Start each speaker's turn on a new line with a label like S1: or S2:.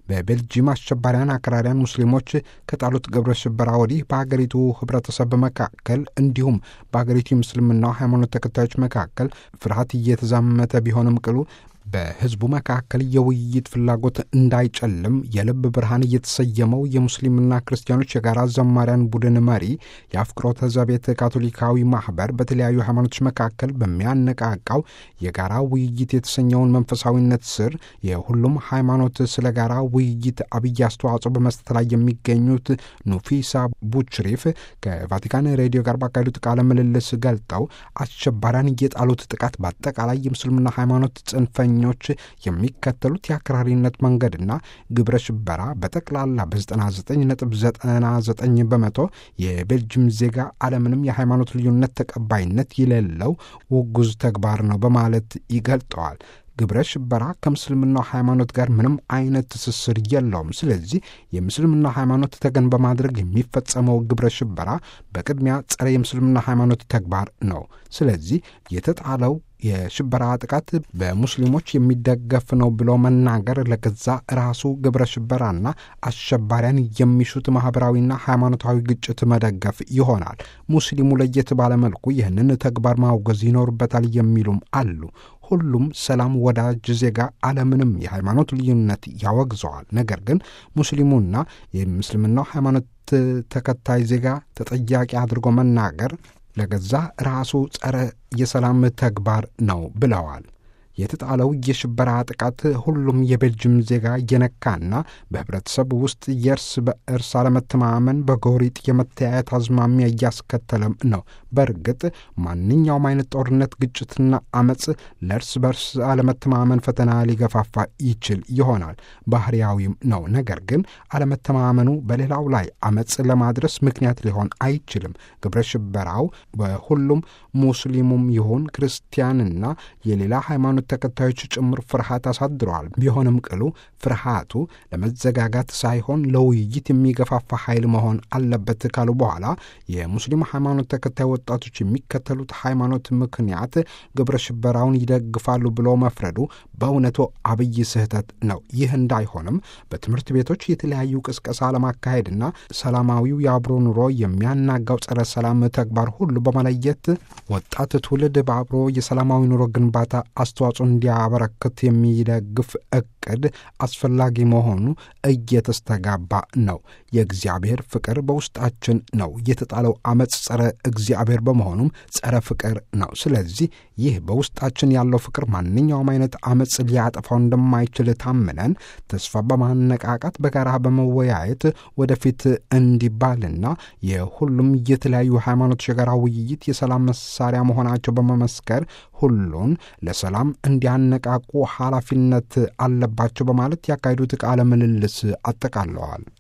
S1: በቤልጂየም አሸባሪያን አክራሪያን ሙስሊሞች ከጣሉት ግብረ ሽበራ ወዲህ በሀገሪቱ ህብረተሰብ መካከል እንዲሁም በሀገሪቱ የምስልምናው ሃይማኖት ተከታዮች መካከል ፍርሃት እየተዛመተ ቢሆንም ቅሉ በህዝቡ መካከል የውይይት ፍላጎት እንዳይጨልም የልብ ብርሃን እየተሰየመው የሙስሊምና ክርስቲያኖች የጋራ ዘማሪያን ቡድን መሪ የአፍቅሮተ ዘቤት ካቶሊካዊ ማህበር በተለያዩ ሃይማኖቶች መካከል በሚያነቃቃው የጋራ ውይይት የተሰኘውን መንፈሳዊነት ስር የሁሉም ሃይማኖት ስለ ጋራ ውይይት አብይ አስተዋጽኦ በመስጠት ላይ የሚገኙት ኑፊሳ ቡችሪፍ ከቫቲካን ሬዲዮ ጋር ባካሄዱት ቃለ ምልልስ ገልጠው አሸባሪያን እየጣሉት ጥቃት በአጠቃላይ የሙስልምና ሃይማኖት ጽንፈኞች የሚከተሉት የአክራሪነት መንገድና ግብረ ሽበራ በጠቅላላ በ99.99 በመቶ የቤልጅየም ዜጋ አለምንም የሃይማኖት ልዩነት ተቀባይነት የሌለው ውጉዝ ተግባር ነው በማለት ይገልጠዋል። ግብረ ሽበራ ከምስልምናው ሃይማኖት ጋር ምንም አይነት ትስስር የለውም። ስለዚህ የምስልምና ሃይማኖት ተገን በማድረግ የሚፈጸመው ግብረ ሽበራ በቅድሚያ ጸረ የምስልምና ሃይማኖት ተግባር ነው። ስለዚህ የተጣለው የሽበራ ጥቃት በሙስሊሞች የሚደገፍ ነው ብሎ መናገር ለገዛ ራሱ ግብረ ሽበራና አሸባሪያን የሚሹት ማህበራዊና ሃይማኖታዊ ግጭት መደገፍ ይሆናል። ሙስሊሙ ለየት ባለመልኩ ይህንን ተግባር ማውገዝ ይኖርበታል የሚሉም አሉ። ሁሉም ሰላም ወዳጅ ዜጋ አለምንም የሃይማኖት ልዩነት ያወግዘዋል። ነገር ግን ሙስሊሙና የምስልምናው ሃይማኖት ተከታይ ዜጋ ተጠያቂ አድርጎ መናገር ለገዛ ራሱ ጸረ የሰላም ተግባር ነው ብለዋል። የተጣለው የሽበራ ጥቃት ሁሉም የቤልጅየም ዜጋ የነካና በህብረተሰብ ውስጥ የእርስ በእርስ አለመተማመን በጎሪጥ የመተያየት አዝማሚያ እያስከተለም ነው። በእርግጥ ማንኛውም አይነት ጦርነት፣ ግጭትና አመፅ ለእርስ በእርስ አለመተማመን ፈተና ሊገፋፋ ይችል ይሆናል፣ ባህሪያዊም ነው። ነገር ግን አለመተማመኑ በሌላው ላይ አመፅ ለማድረስ ምክንያት ሊሆን አይችልም። ግብረ ሽበራው በሁሉም ሙስሊሙም ይሁን ክርስቲያንና የሌላ ሃይማኖት ተከታዮች ጭምር ፍርሃት አሳድረዋል። ቢሆንም ቅሉ ፍርሃቱ ለመዘጋጋት ሳይሆን ለውይይት የሚገፋፋ ኃይል መሆን አለበት ካሉ በኋላ የሙስሊም ሃይማኖት ተከታይ ወጣቶች የሚከተሉት ሃይማኖት ምክንያት ግብረ ሽበራውን ይደግፋሉ ብሎ መፍረዱ በእውነቱ አብይ ስህተት ነው። ይህ እንዳይሆንም በትምህርት ቤቶች የተለያዩ ቅስቀሳ ለማካሄድና ሰላማዊው የአብሮ ኑሮ የሚያናጋው ጸረ ሰላም ተግባር ሁሉ በመለየት ወጣት ትውልድ በአብሮ የሰላማዊ ኑሮ ግንባታ አስተዋጽኦ እንዲያበረክት የሚደግፍ እቅድ አስፈላጊ መሆኑ እየተስተጋባ ነው። የእግዚአብሔር ፍቅር በውስጣችን ነው። የተጣለው አመፅ ጸረ እግዚአብሔር በመሆኑም ጸረ ፍቅር ነው። ስለዚህ ይህ በውስጣችን ያለው ፍቅር ማንኛውም አይነት አመፅ ሊያጠፋው እንደማይችል ታምነን ተስፋ በማነቃቃት በጋራ በመወያየት ወደፊት እንዲባልና የሁሉም የተለያዩ ሃይማኖቶች የጋራ ውይይት የሰላም መሳሪያ መሆናቸው በመመስከር ሁሉን ለሰላም እንዲያነቃቁ ኃላፊነት አለባቸው በማለት ያካሄዱት ቃለ ምልልስ አጠቃለዋል።